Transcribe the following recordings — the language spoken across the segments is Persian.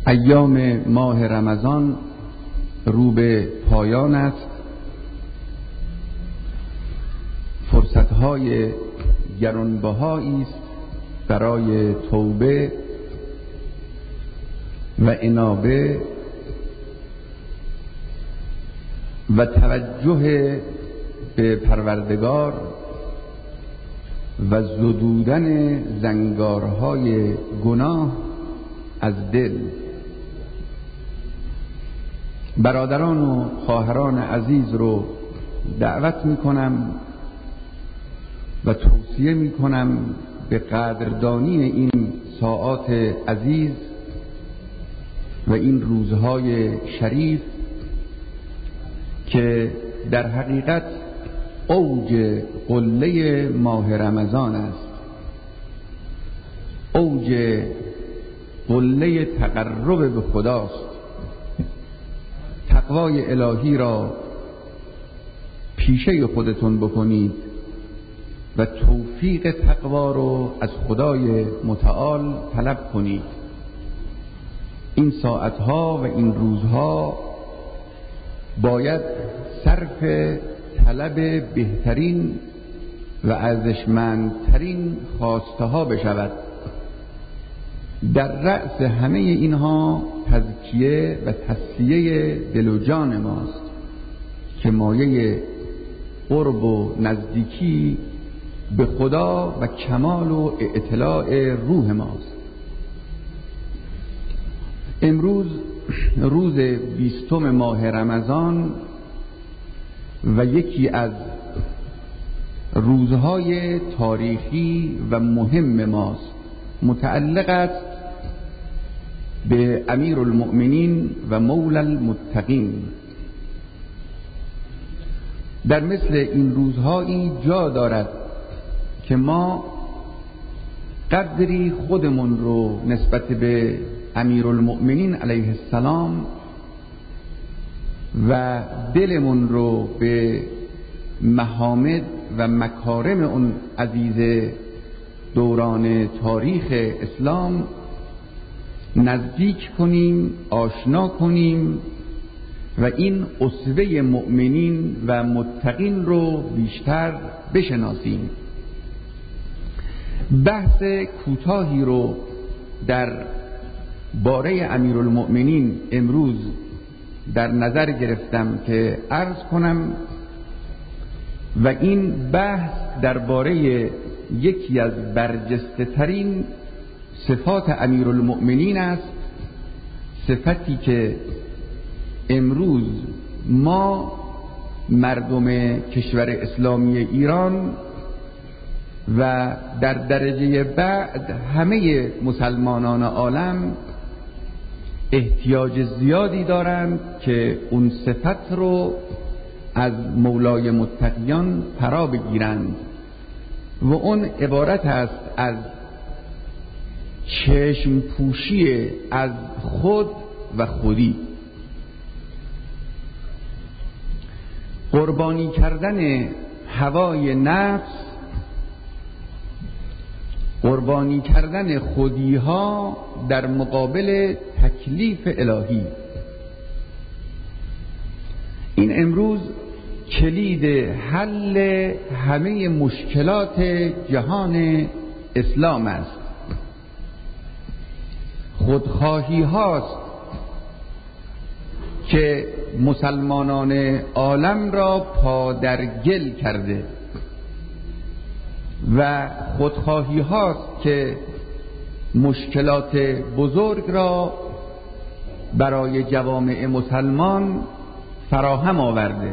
ایام ماه رمضان رو به پایان است. فرصت‌های گرانبهایی است برای توبه و انابه و توجه به پروردگار و زدودن زنگارهای گناه از دل. برادران و خواهران عزیز رو دعوت میکنم و توصیه میکنم به قدردانی این ساعات عزیز و این روزهای شریف که در حقیقت اوج قله ماه رمضان است، اوج قله تقرب به خداست. تقوای الهی را پیشه خودتون بکنید و توفیق تقوا رو از خدای متعال طلب کنید. این ساعتها و این روزها باید صرف طلب بهترین و ارزشمندترین خواسته ها بشود. در رأس همه اینها تزکیه و تصفیه دل و جان ماست که مایه قرب و نزدیکی به خدا و کمال و اطلاع روح ماست. امروز روز 20 ماه رمضان و یکی از روزهای تاریخی و مهم ماست، متعلق است به امیر المؤمنین و مولا المتقین. در مثل این روزهایی جا دارد که ما قدری خودمون رو نسبت به امیر المؤمنین علیه السلام و دلمون رو به محامد و مکارم اون عزیز دوران تاریخ اسلام نزدیک کنیم، آشنا کنیم و این اسوه مؤمنین و متقین رو بیشتر بشناسیم. بحث کوتاهی رو در باره امیرالمؤمنین امروز در نظر گرفتم که عرض کنم و این بحث درباره یکی از برجسته ترین صفات امیرالمؤمنین است، صفتی که امروز ما مردم کشور اسلامی ایران و در درجه بعد همه مسلمانان عالم احتیاج زیادی دارند که اون صفت رو از مولای متقیان فرا بگیرند و اون عبارت است از چشم پوشی از خود و خودی، قربانی کردن هوای نفس، قربانی کردن خودیها در مقابل تکلیف الهی. این امروز کلید حل همه مشکلات جهان اسلام است. خودخواهی هاست که مسلمانان عالم را پادرگل کرده و خودخواهی هاست که مشکلات بزرگ را برای جوامع مسلمان فراهم آورده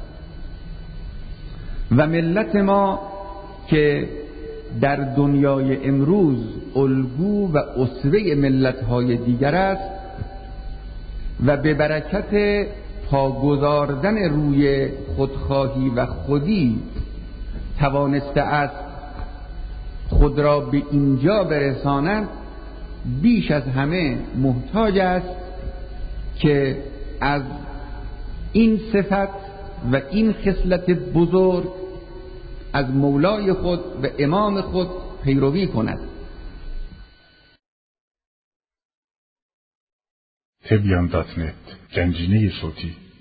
و ملت ما که در دنیای امروز الگو و اسوه ملت‌های دیگر است و به برکت پاگذاردن روی خودخواهی و خودی توانسته است خود را به اینجا برساند، بیش از همه محتاج است که از این صفت و این خصلت بزرگ از مولای خود و امام خود پیروی کند. تبیان.net گنجینه صوتی